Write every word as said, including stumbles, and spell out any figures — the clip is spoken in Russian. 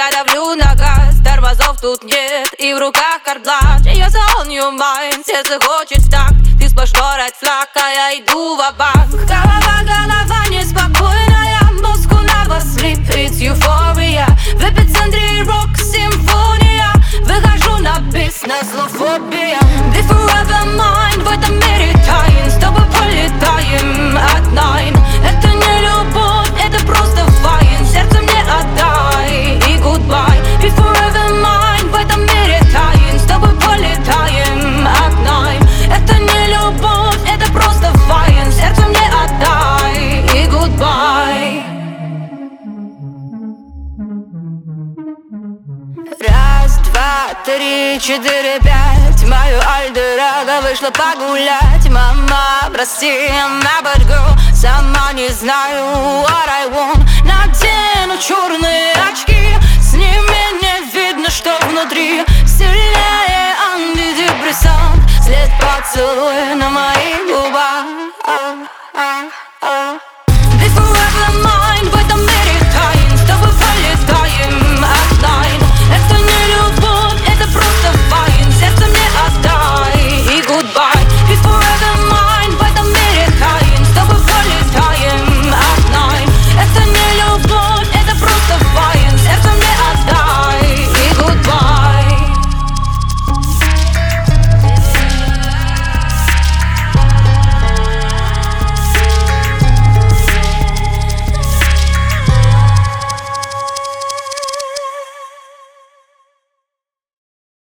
Я давлю на газ, тормозов тут нет, и в руках карт-бланш. Yes, on your mind, сердце хочет так. Ты сплошной райд флаг, а я иду ва-банк. Голова, голова неспокойная, мозгу на вас sleep, it's euphoria. В эпицентре рок-симфония, выхожу на бис, на злофобия. Be forever mine, в этом мире тайн, с тобой полетаем от nine. Это не любовь, это просто вайн, сердце мне отдай и goodbye. Be forever mine, в этом мире тайн, с тобой полетаем от nine. Это не любовь, это просто вайн, сердце мне отдай и goodbye. Раз, два, три, четыре, пять. Мою альдерадо вышла погулять. Мама, прости, I'm a bad girl. Сама не знаю what I want. Надену черные очки, с ними не видно, что внутри. Сильнее антидепрессант, след поцелуя на моих губах.